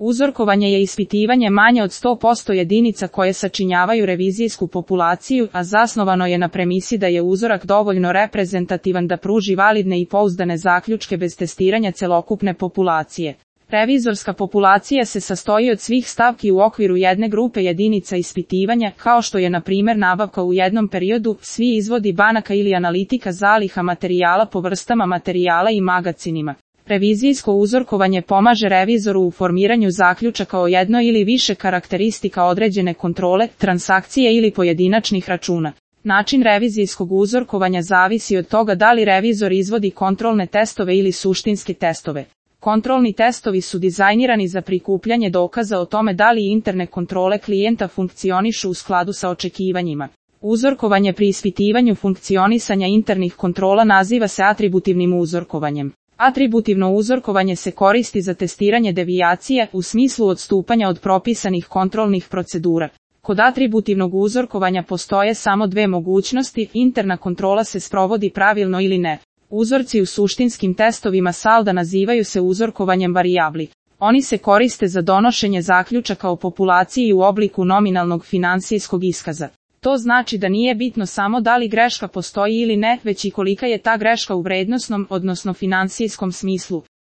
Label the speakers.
Speaker 1: Uzorkovanje je ispitivanje manje od 100% jedinica koje sačinjavaju revizijsku populaciju, a zasnovano je na premisi da je uzorak dovoljno reprezentativan da pruži validne i pouzdane zaključke bez testiranja celokupne populacije. Revizorska populacija se sastoji od svih stavki u okviru jedne grupe jedinica ispitivanja, kao što je na primjer nabavka u jednom periodu, svi izvodi banaka ili analitika zaliha materijala po vrstama materijala i magacinima. Revizijsko uzorkovanje pomaže revizoru u formiranju zaključaka o jednoj ili više karakteristika određene kontrole, transakcije ili pojedinačnih računa. Način revizijskog uzorkovanja zavisi od toga da li revizor izvodi kontrolne testove ili suštinske testove. Kontrolni testovi su dizajnirani za prikupljanje dokaza o tome da li interne kontrole klijenta funkcionišu u skladu sa očekivanjima. Uzorkovanje pri ispitivanju funkcionisanja internih kontrola naziva se atributivnim uzorkovanjem. Atributivno uzorkovanje se koristi za testiranje devijacije u smislu odstupanja od propisanih kontrolnih procedura. Kod atributivnog uzorkovanja postoje samo dve mogućnosti, interna kontrola se sprovodi pravilno ili ne. Uzorci u suštinskim testovima salda nazivaju se uzorkovanjem varijabli. Oni se koriste za donošenje zaključaka o populaciji u obliku nominalnog finansijskog iskaza. To znači da nije bitno samo da li greška postoji ili ne, već i kolika je ta greška u vrednosnom, odnosno finansijskom smislu.